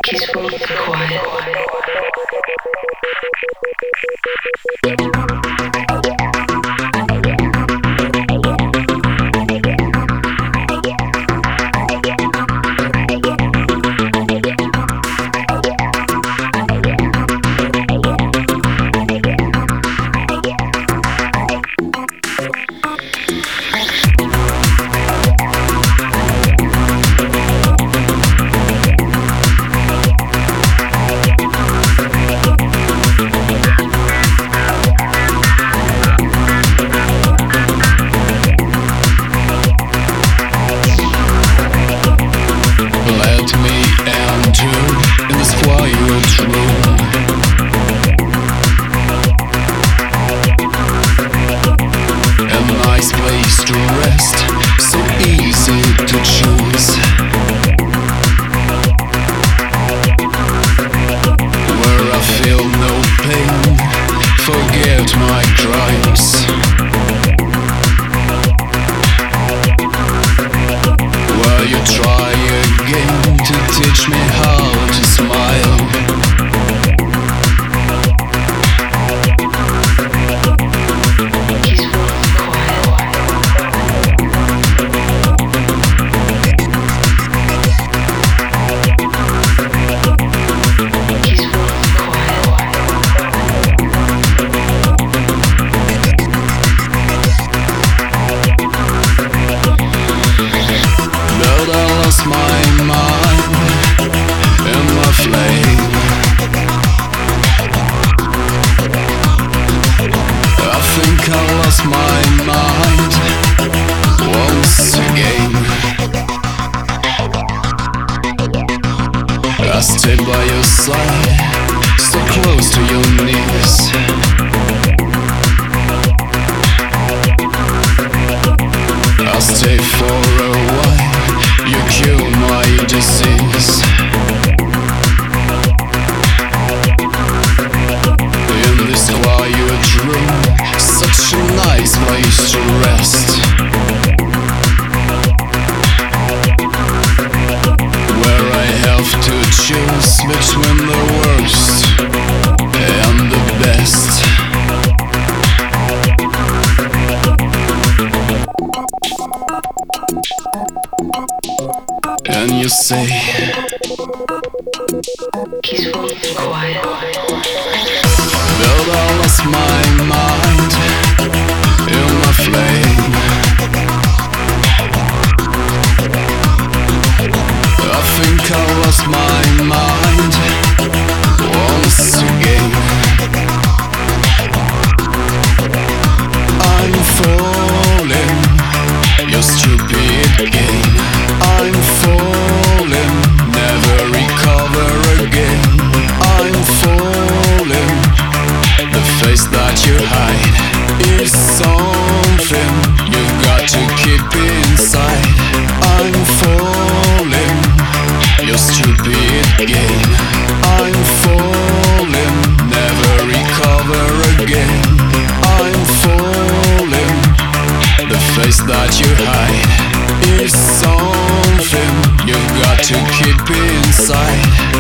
Peaceful, quiet. Place to rest, so easy to choose. Where I feel no pain, forget my crimes. Where you try again to teach me how to smile. My mind and my flame, I think I lost my mind once again. I stay by your side, so close to your knees. I'll stay for a while. You cure my disease. In this quiet room, such a nice place to rest. Where I have to choose between the worst and the best. And you say, peaceful, quiet. Though I lost my mind in my flame, I think I lost my mind once again. I'm falling, your stupid game. I'm falling, never recover again. I'm falling, the face that you hide is something you've got to keep inside. I'm falling, your stupid game. I'm falling, never recover again. I'm falling, the face that you hide is something you've got to keep inside.